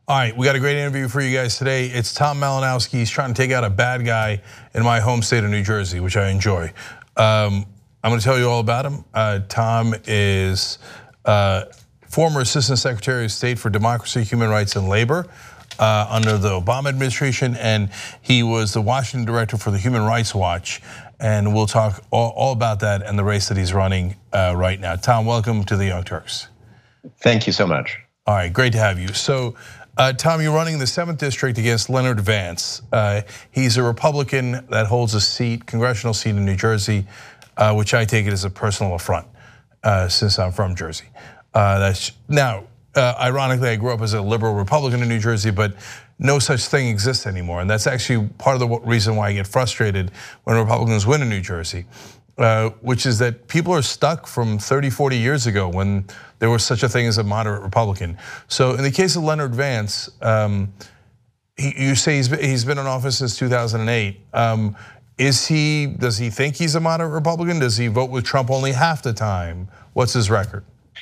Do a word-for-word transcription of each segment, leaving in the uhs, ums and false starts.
All right, we got a great interview for you guys today. It's Tom Malinowski. He's trying to take out a bad guy in my home state of New Jersey, which I enjoy. Um, I'm going to tell you all about him. Uh, Tom is uh, former Assistant Secretary of State for Democracy, Human Rights, and Labor uh, under the Obama administration, and he was the Washington director for the Human Rights Watch. And we'll talk all, all about that and the race that he's running uh, right now. Tom, welcome to the Young Turks. Thank you so much. All right, great to have you. So. Uh, Tom, you're running the seventh district against Leonard Vance. Uh, he's a Republican that holds a seat, congressional seat in New Jersey, uh, which I take it as a personal affront uh, since I'm from Jersey. Uh, that's now, uh, ironically, I grew up as a liberal Republican in New Jersey, but no such thing exists anymore, and that's actually part of the reason why I get frustrated when Republicans win in New Jersey. Uh, which is that people are stuck from thirty, forty years ago when there was such a thing as a moderate Republican. So in the case of Leonard Vance, um, he, you say he's been, he's been in office since two thousand eight. Um, is he, does he think he's a moderate Republican? Does he vote with Trump only half the time? What's his record?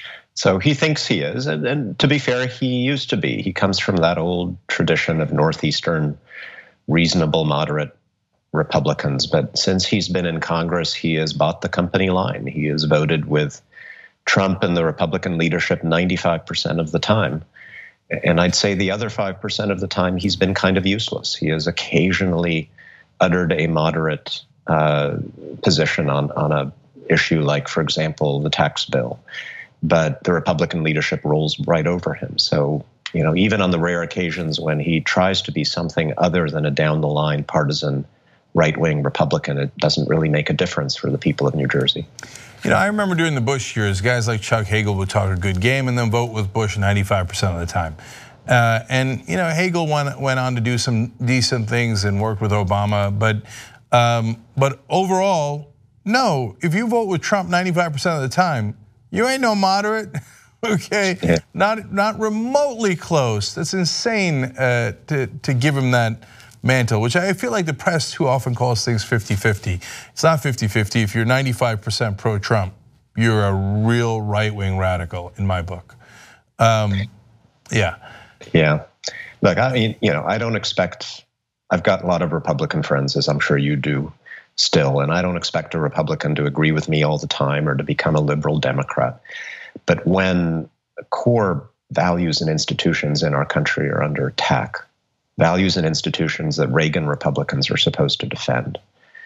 So he thinks he is, and, and to be fair, he used to be. He comes from that old tradition of Northeastern, reasonable, moderate Republicans, but since he's been in Congress, he has bought the company line. He has voted with Trump and the Republican leadership ninety-five percent of the time. And I'd say the other five percent of the time, he's been kind of useless. He has occasionally uttered a moderate uh, position on, on a issue like, for example, the tax bill. But the Republican leadership rolls right over him. So, you know, even on the rare occasions when he tries to be something other than a down-the-line partisan right-wing Republican, it doesn't really make a difference for the people of New Jersey. You know, I remember during the Bush years, guys like Chuck Hagel would talk a good game and then vote with Bush ninety-five percent of the time. Uh, and you know, Hagel went went on to do some decent things and worked with Obama, but um, but overall, no. If you vote with Trump ninety-five percent of the time, you ain't no moderate. Okay, yeah. not not remotely close. That's insane uh, to to give him that mantle, which I feel like the press too often calls things fifty fifty. It's not fifty fifty. If you're ninety-five percent pro-Trump, you're a real right-wing radical in my book. Um, yeah. Yeah. Look, I mean, you know, I don't expect, I've got a lot of Republican friends, as I'm sure you do still, and I don't expect a Republican to agree with me all the time or to become a liberal Democrat. But when core values and institutions in our country are under attack, values and institutions that Reagan Republicans are supposed to defend,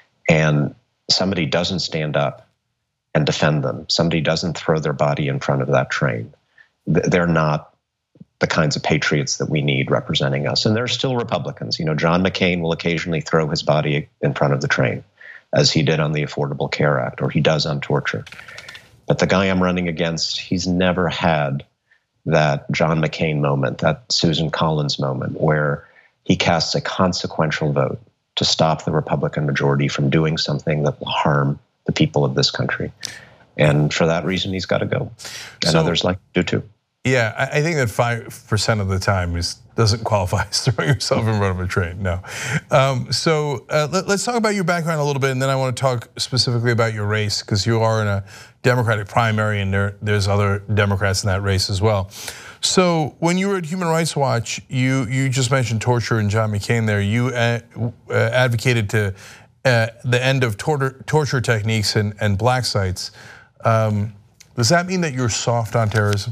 and somebody doesn't stand up and defend them, somebody doesn't throw their body in front of that train, they're not the kinds of patriots that we need representing us. And there are still Republicans. You know, John McCain will occasionally throw his body in front of the train, as he did on the Affordable Care Act, or he does on torture. But the guy I'm running against, he's never had that John McCain moment, that Susan Collins moment, where he casts a consequential vote to stop the Republican majority from doing something that will harm the people of this country. And for that reason, he's got to go. And so, others like to do too. Yeah, I think that five percent of the time is doesn't qualify as throwing yourself in front of a train, no. Um, so uh, let, let's talk about your background a little bit, and then I want to talk specifically about your race, because you are in a Democratic primary, and there, there's other Democrats in that race as well. So when you were at Human Rights Watch, you you just mentioned torture and John McCain there. You uh, advocated to uh, the end of torture, torture techniques and, and black sites. Um, does that mean that you're soft on terrorism?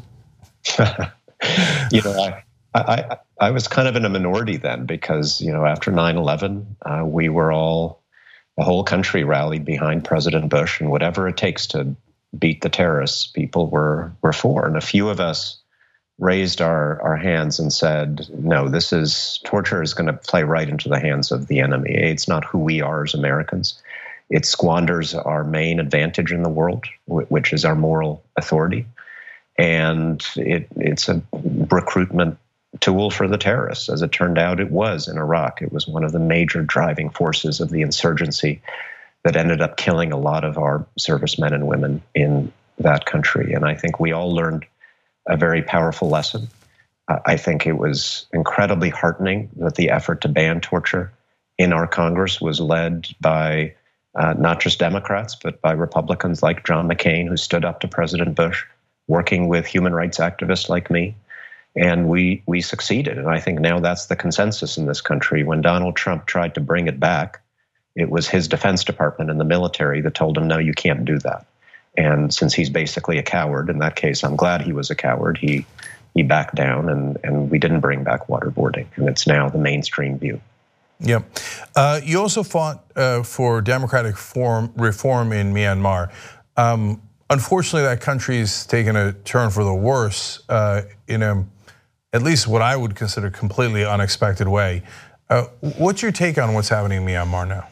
you know, I, I I was kind of in a minority then, because you know, after nine eleven, uh, we were all, the whole country rallied behind President Bush, and whatever it takes to beat the terrorists, people were were for. And a few of us raised our our hands and said, no, this is, torture is going to play right into the hands of the enemy. It's not who we are as Americans. It squanders our main advantage in the world, which is our moral authority. And it, it's a recruitment tool for the terrorists. As it turned out, it was in Iraq. It was one of the major driving forces of the insurgency that ended up killing a lot of our servicemen and women in that country. And I think we all learned a very powerful lesson. I think it was incredibly heartening that the effort to ban torture in our Congress was led by uh, not just Democrats, but by Republicans like John McCain, who stood up to President Bush, working with human rights activists like me. And we we succeeded. And I think now that's the consensus in this country. When Donald Trump tried to bring it back, it was his Defense Department and the military that told him, no, you can't do that. And since he's basically a coward, in that case, I'm glad he was a coward. He he backed down, and, and we didn't bring back waterboarding. And it's now the mainstream view. Yep. Uh, you also fought uh, for democratic form, reform in Myanmar. Um, unfortunately, that country's taken a turn for the worse uh, in a, at least what I would consider completely unexpected way. Uh, what's your take on what's happening in Myanmar now?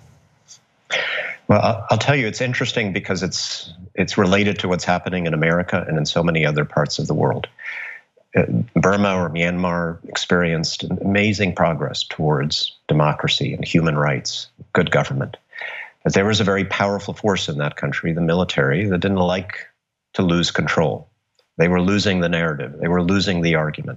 Well, I'll tell you, it's interesting because it's it's related to what's happening in America and in so many other parts of the world. Burma or Myanmar experienced amazing progress towards democracy and human rights, good government. But there was a very powerful force in that country, the military, that didn't like to lose control. They were losing the narrative. They were losing the argument.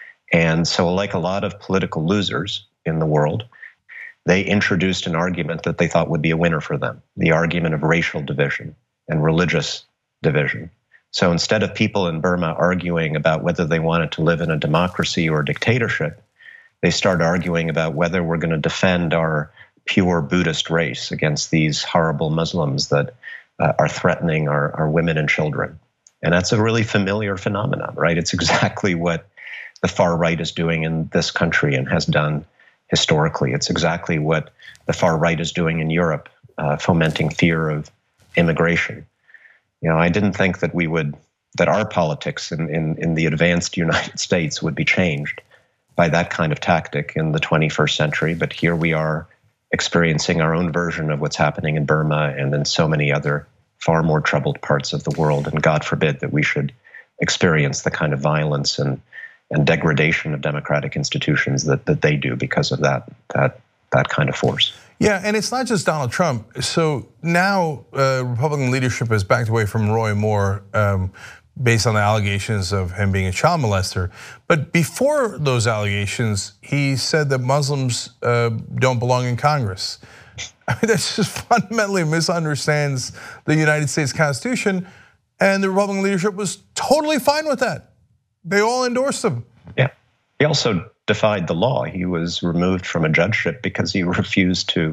And so, like a lot of political losers in the world, they introduced an argument that they thought would be a winner for them, the argument of racial division and religious division. So instead of people in Burma arguing about whether they wanted to live in a democracy or a dictatorship, they start arguing about whether we're going to defend our pure Buddhist race against these horrible Muslims that uh, are threatening our, our women and children. And that's a really familiar phenomenon, right? It's exactly what the far right is doing in this country and has done historically. It's exactly what the far right is doing in Europe, uh, fomenting fear of immigration. You know, I didn't think that we would, that our politics in, in, in the advanced United States would be changed by that kind of tactic in the twenty-first century. But here we are experiencing our own version of what's happening in Burma and in so many other far more troubled parts of the world. And God forbid that we should experience the kind of violence and, and degradation of democratic institutions that, that they do because of that, that, that kind of force. Yeah, and it's not just Donald Trump. So now uh, Republican leadership has backed away from Roy Moore um, based on the allegations of him being a child molester. But before those allegations, he said that Muslims uh, don't belong in Congress. I mean, that just fundamentally misunderstands the United States Constitution, and the Republican leadership was totally fine with that. They all endorsed him. Yeah, he also defied the law. He was removed from a judgeship because he refused to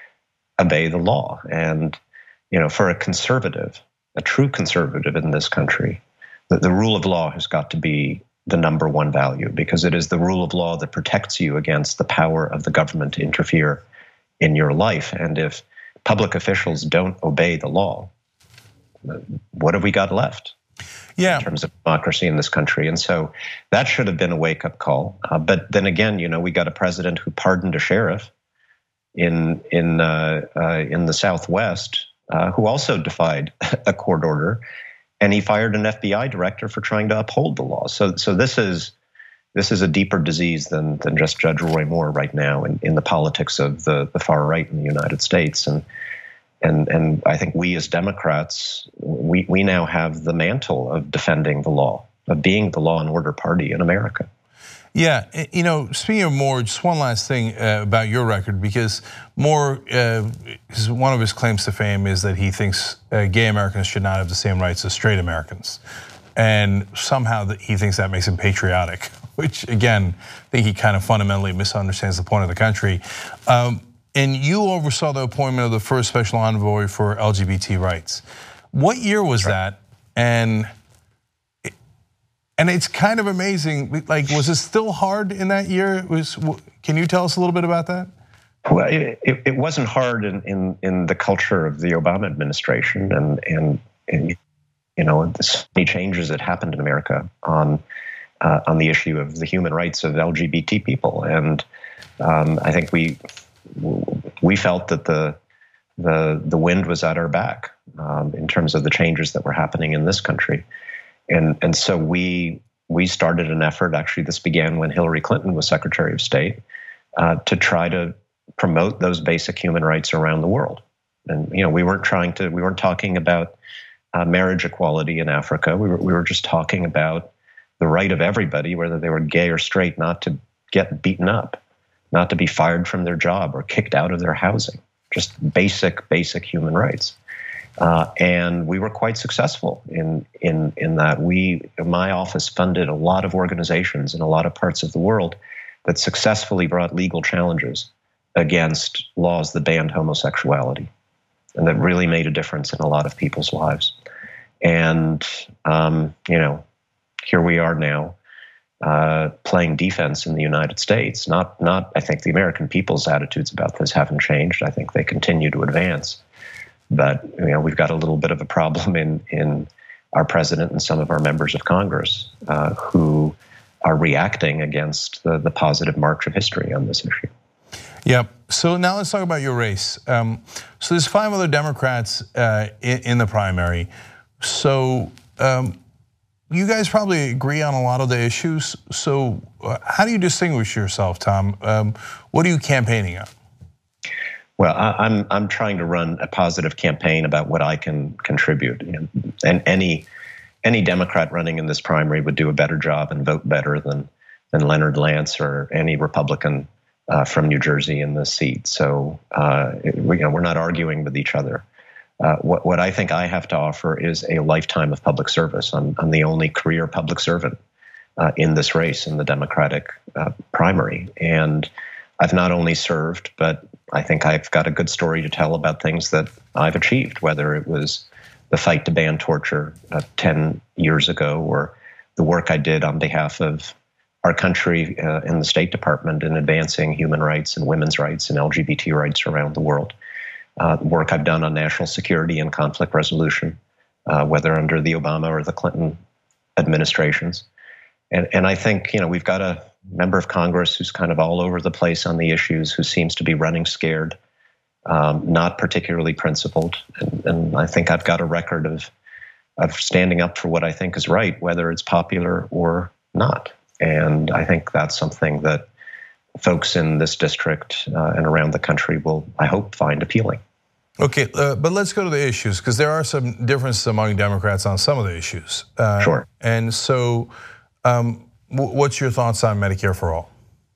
obey the law. And, you know, for a conservative, a true conservative in this country, the, the rule of law has got to be the number one value, because it is the rule of law that protects you against the power of the government to interfere in your life. And if public officials don't obey the law, what have we got left? Yeah. In terms of democracy in this country. And so that should have been a wake-up call. Uh, but then again, you know, we got a president who pardoned a sheriff in in uh, uh, in the Southwest uh, who also defied a court order, and he fired an F B I director for trying to uphold the law. So so this is this is a deeper disease than than just Judge Roy Moore right now in, in the politics of the, the far right in the United States. And And and I think we as Democrats, we, we now have the mantle of defending the law, of being the law and order party in America. Yeah, you know, speaking of Moore, just one last thing about your record, because Moore, uh, one of his claims to fame is that he thinks uh, gay Americans should not have the same rights as straight Americans. And somehow that he thinks that makes him patriotic, which again, I think he kind of fundamentally misunderstands the point of the country. Um, And you oversaw the appointment of the first special envoy for L G B T rights. What year was that? And and it's kind of amazing. Like, was it still hard in that year? It was. Can you tell us a little bit about that? Well, it, it, it wasn't hard in, in in the culture of the Obama administration, and and, and you know, so many changes that happened in America on uh, on the issue of the human rights of L G B T people, and um, I think we. We felt that the the the wind was at our back um, in terms of the changes that were happening in this country, and and so we we started an effort. Actually, this began when Hillary Clinton was Secretary of State, uh, to try to promote those basic human rights around the world. And you know, we weren't trying to we weren't talking about uh, marriage equality in Africa. We were we were just talking about the right of everybody, whether they were gay or straight, not to get beaten up, not to be fired from their job or kicked out of their housing, just basic, basic human rights. Uh, and we were quite successful in, in, in that. We, my office funded a lot of organizations in a lot of parts of the world that successfully brought legal challenges against laws that banned homosexuality, and that really made a difference in a lot of people's lives. And, um, you know, here we are now uh, playing defense in the United States. Not, not, I think the American people's attitudes about this haven't changed. I think they continue to advance. But, you know, we've got a little bit of a problem in, in our president and some of our members of Congress uh, who are reacting against the, the positive march of history on this issue. Yeah. So now let's talk about your race. Um, so there's five other Democrats uh, in, in the primary. So um, you guys probably agree on a lot of the issues. So how do you distinguish yourself, Tom? Um, what are you campaigning on? Well, I'm I'm trying to run a positive campaign about what I can contribute, and any any Democrat running in this primary would do a better job and vote better than than Leonard Lance or any Republican uh, from New Jersey in this seat. So uh, we, you know, we're not arguing with each other. Uh, what what I think I have to offer is a lifetime of public service. I'm I'm the only career public servant uh, in this race in the Democratic uh, primary, and I've not only served, but I think I've got a good story to tell about things that I've achieved, whether it was the fight to ban torture uh, ten years ago, or the work I did on behalf of our country uh, in the State Department in advancing human rights and women's rights and L G B T rights around the world. Uh, the work I've done on national security and conflict resolution, uh, whether under the Obama or the Clinton administrations. And, and I think, you know, we've got a member of Congress who's kind of all over the place on the issues, who seems to be running scared, um, not particularly principled. And, and I think I've got a record of, of standing up for what I think is right, whether it's popular or not. And I think that's something that folks in this district uh, and around the country will, I hope, find appealing. Okay, uh, but let's go to the issues, because there are some differences among Democrats on some of the issues. Uh, sure. And so, um, what's your thoughts on Medicare for All?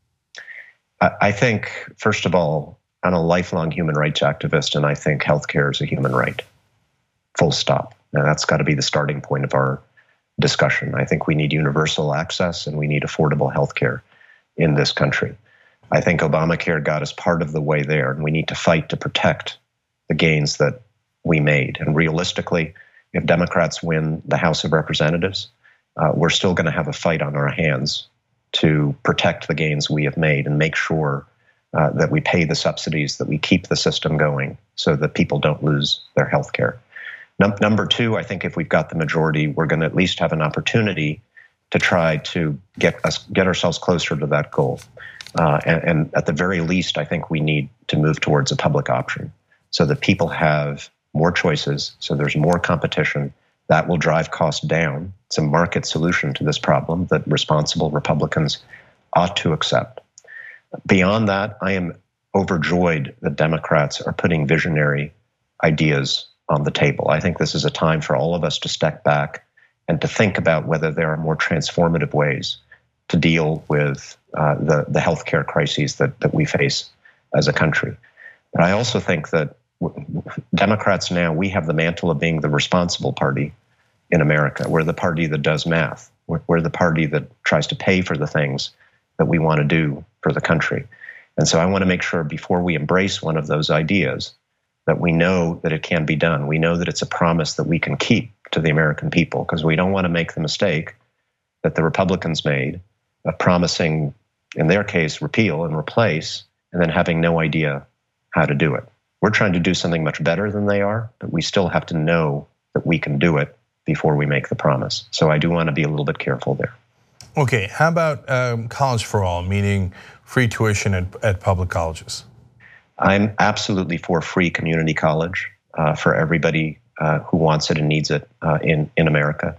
I think, first of all, I'm a lifelong human rights activist, and I think healthcare is a human right. Full stop. And that's got to be the starting point of our discussion. I think we need universal access and we need affordable healthcare in this country. I think Obamacare got us part of the way there, and we need to fight to protect the gains that we made. And realistically, if Democrats win the House of Representatives, uh, we're still going to have a fight on our hands to protect the gains we have made and make sure uh, that we pay the subsidies, that we keep the system going so that people don't lose their health care. Num- number two, I think if we've got the majority, we're going to at least have an opportunity to try to get us get ourselves closer to that goal. Uh, and, and at the very least, I think we need to move towards a public option so that people have more choices, so there's more competition. That will drive costs down. It's a market solution to this problem that responsible Republicans ought to accept. Beyond that, I am overjoyed that Democrats are putting visionary ideas on the table. I think this is a time for all of us to step back and to think about whether there are more transformative ways to deal with uh, the, the healthcare crises that, that we face as a country. But I also think that Democrats now, we have the mantle of being the responsible party in America. We're the party that does math. We're, we're the party that tries to pay for the things that we want to do for the country. And so I want to make sure before we embrace one of those ideas that we know that it can be done. We know that it's a promise that we can keep to the American people, because we don't want to make the mistake that the Republicans made of promising, in their case, repeal and replace, and then having no idea how to do it. We're trying to do something much better than they are, but we still have to know that we can do it before we make the promise. So I do want to be a little bit careful there. Okay, how about um, college for all, meaning free tuition at, at public colleges? I'm absolutely for free community college uh, for everybody uh, who wants it and needs it uh, in, in America.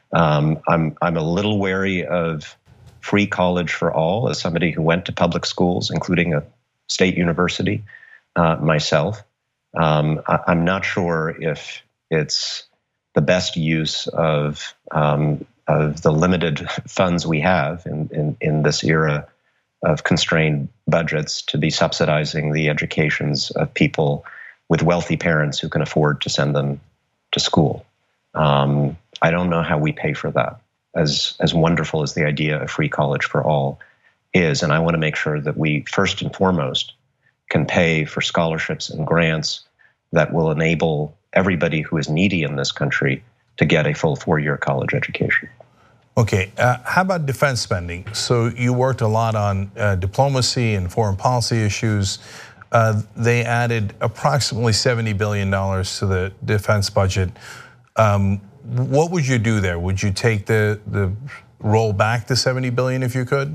Um, I'm, I'm a little wary of free college for all as somebody who went to public schools, including a state university. Uh, myself, um, I, I'm not sure if it's the best use of um, of the limited funds we have in, in in this era of constrained budgets to be subsidizing the educations of people with wealthy parents who can afford to send them to school. Um, I don't know how we pay for that, as, as wonderful as the idea of free college for all is. And I want to make sure that we, first and foremost, can pay for scholarships and grants that will enable everybody who is needy in this country to get a full four-year college education. Okay, uh, how about defense spending? So you worked a lot on uh, diplomacy and foreign policy issues. Uh, they added approximately seventy billion dollars to the defense budget. Um, what would you do there? Would you take the, the roll back to seventy billion dollars if you could?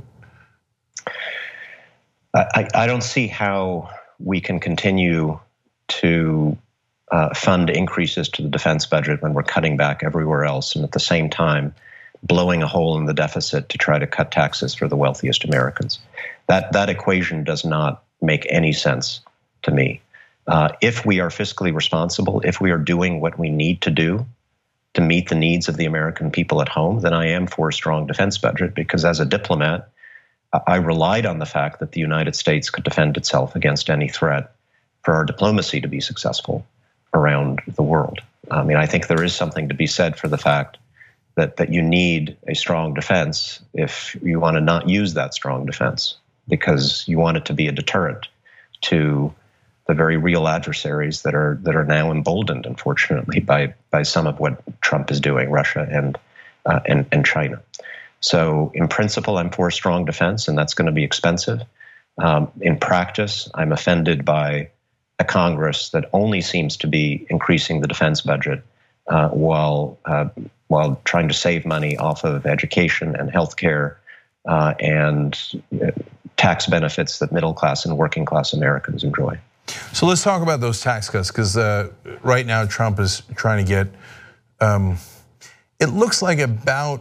I, I don't see how we can continue to uh, fund increases to the defense budget when we're cutting back everywhere else, and at the same time blowing a hole in the deficit to try to cut taxes for the wealthiest Americans. That that equation does not make any sense to me. Uh, if we are fiscally responsible, if we are doing what we need to do to meet the needs of the American people at home, then I am for a strong defense budget, because as a diplomat, I relied on the fact that the United States could defend itself against any threat for our diplomacy to be successful around the world. I mean, I think there is something to be said for the fact that, that you need a strong defense if you want to not use that strong defense, because you want it to be a deterrent to the very real adversaries that are that are now emboldened, unfortunately, by by some of what Trump is doing, Russia and uh, and and China. So, in principle, I'm for strong defense, and that's going to be expensive. Um, in practice, I'm offended by a Congress that only seems to be increasing the defense budget uh, while uh, while trying to save money off of education and healthcare uh, and uh, tax benefits that middle class and working class Americans enjoy. So let's talk about those tax cuts, because uh, right now Trump is trying to get, um, it looks like about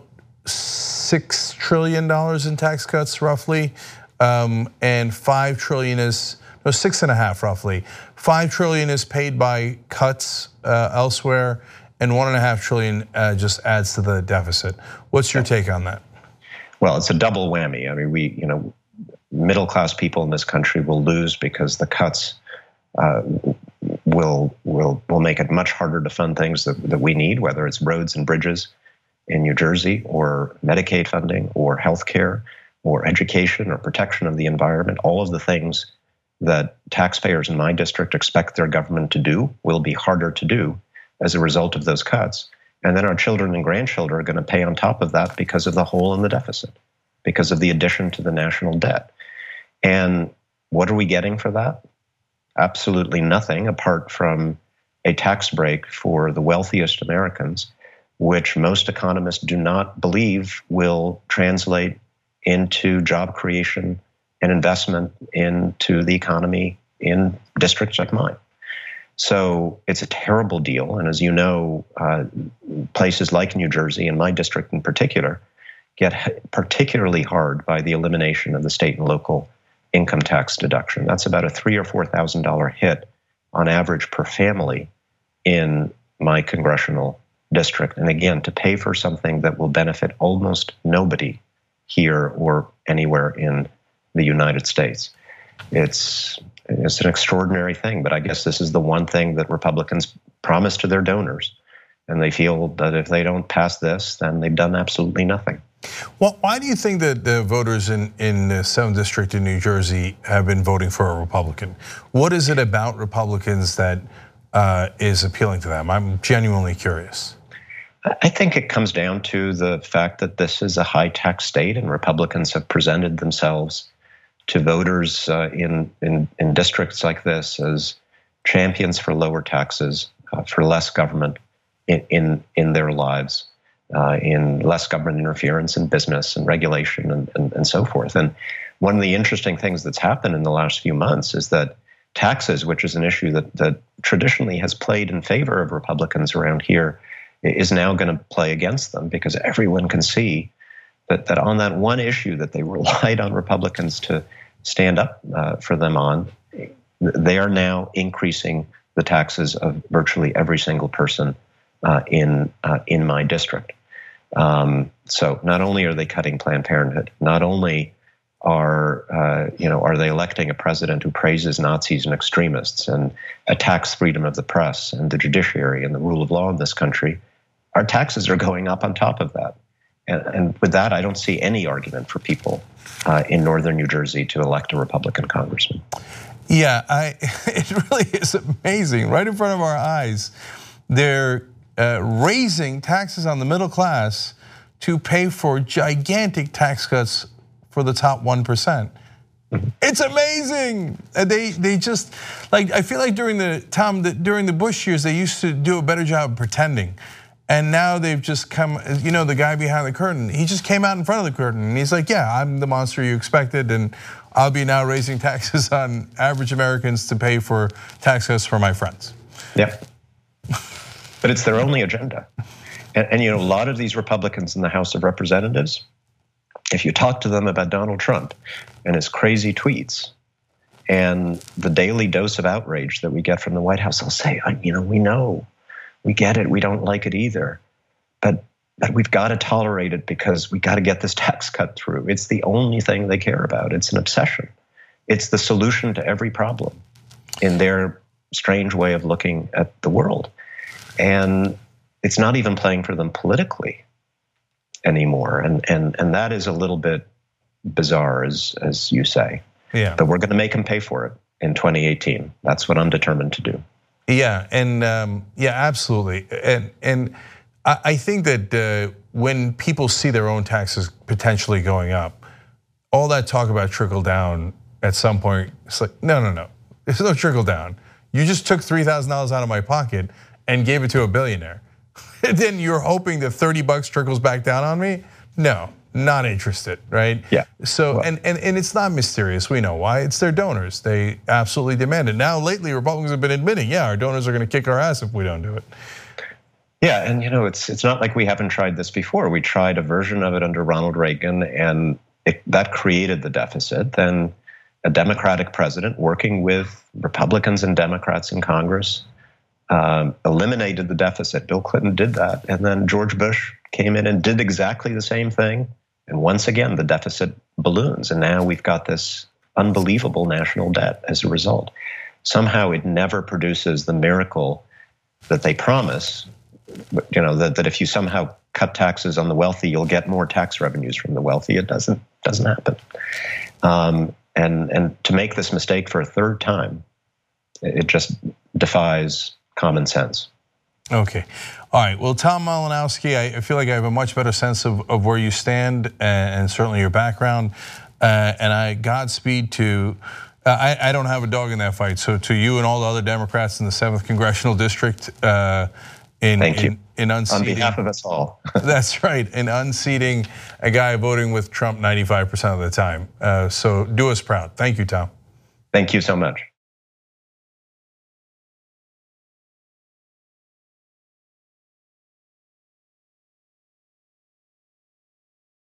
six trillion dollars in tax cuts roughly, um, and five trillion is, no, six and a half roughly. Five trillion is paid by cuts uh, elsewhere, and one and a half trillion uh, just adds to the deficit. What's your take on that? Well, it's a double whammy. I mean, we, you know, middle class people in this country will lose because the cuts uh, will will will make it much harder to fund things that, that we need, whether it's roads and bridges in New Jersey, or Medicaid funding, or healthcare, or education, or protection of the environment. All of the things that taxpayers in my district expect their government to do will be harder to do as a result of those cuts. And then our children and grandchildren are going to pay on top of that because of the hole in the deficit, because of the addition to the national debt. And what are we getting for that? Absolutely nothing, apart from a tax break for the wealthiest Americans, which most economists do not believe will translate into job creation and investment into the economy in districts like mine. So it's a terrible deal. And as you know, uh, places like New Jersey, and my district in particular, get particularly hard by the elimination of the state and local income tax deduction. That's about a three or four thousand dollar hit on average per family in my congressional district. And again, to pay for something that will benefit almost nobody here or anywhere in the United States. It's it's an extraordinary thing, but I guess this is the one thing that Republicans promise to their donors. And they feel that if they don't pass this, then they've done absolutely nothing. Well, why do you think that the voters in, in the seventh District in New Jersey have been voting for a Republican? What is it about Republicans that uh, is appealing to them? I'm genuinely curious. I think it comes down to the fact that this is a high tax state, and Republicans have presented themselves to voters uh, in, in, in districts like this as champions for lower taxes, uh, for less government in, in, in their lives, uh, in less government interference in business and regulation and, and, and so forth. And one of the interesting things that's happened in the last few months is that taxes, which is an issue that, that traditionally has played in favor of Republicans around here, is now going to play against them, because everyone can see that, that on that one issue that they relied on Republicans to stand up uh, for them on, they are now increasing the taxes of virtually every single person uh, in uh, in my district. Um, so not only are they cutting Planned Parenthood, not only are uh, you know, are they electing a president who praises Nazis and extremists and attacks freedom of the press and the judiciary and the rule of law in this country? Our taxes are going up on top of that. And, and with that, I don't see any argument for people uh, in northern New Jersey to elect a Republican congressman. Yeah, I, it really is amazing. Right in front of our eyes, they're uh, raising taxes on the middle class to pay for gigantic tax cuts for the top one percent. Mm-hmm. It's amazing. They they just, like, I feel like during the, Tom, the, during the Bush years, they used to do a better job of pretending. And now they've just come, you know, the guy behind the curtain, he just came out in front of the curtain and he's like, yeah, I'm the monster you expected and I'll be now raising taxes on average Americans to pay for tax cuts for my friends. Yeah, but it's their only agenda. And, and you know, a lot of these Republicans in the House of Representatives, if you talk to them about Donald Trump and his crazy tweets and the daily dose of outrage that we get from the White House, they'll say, you know, we know. We get it, we don't like it either, but, but we've got to tolerate it because we got to get this tax cut through. It's the only thing they care about. It's an obsession. It's the solution to every problem in their strange way of looking at the world. And it's not even playing for them politically anymore. And, and, and that is a little bit bizarre, as, as you say. Yeah. But we're going to make them pay for it in twenty eighteen. That's what I'm determined to do. Yeah, and um, yeah, absolutely. And and I think that uh, when people see their own taxes potentially going up, all that talk about trickle down at some point, it's like, no, no, no. There's no trickle down. You just took three thousand dollars out of my pocket and gave it to a billionaire. And then you're hoping that thirty bucks trickles back down on me? No, not interested, right? Yeah. So, well, and, and, and it's not mysterious, we know why. It's their donors, they absolutely demand it. Now lately, Republicans have been admitting, yeah, our donors are gonna kick our ass if we don't do it. Yeah, and you know, it's it's not like we haven't tried this before. We tried a version of it under Ronald Reagan, and it, that created the deficit. Then a Democratic president working with Republicans and Democrats in Congress um, eliminated the deficit. Bill Clinton did that, and then George Bush came in and did exactly the same thing. And once again, the deficit balloons, and now we've got this unbelievable national debt as a result. Somehow it never produces the miracle that they promise, you know, that, that if you somehow cut taxes on the wealthy, you'll get more tax revenues from the wealthy. It doesn't, doesn't happen. Um, and, and to make this mistake for a third time, it just defies common sense. Okay. All right. Well, Tom Malinowski, I feel like I have a much better sense of, of where you stand and certainly your background. Uh, and I Godspeed to, uh, I, I don't have a dog in that fight. So to you and all the other Democrats in the seventh Congressional District, uh, in, Thank you. in, in unseating. On behalf of us all. That's right. In unseating a guy voting with Trump ninety-five percent of the time. Uh, so do us proud. Thank you, Tom. Thank you so much.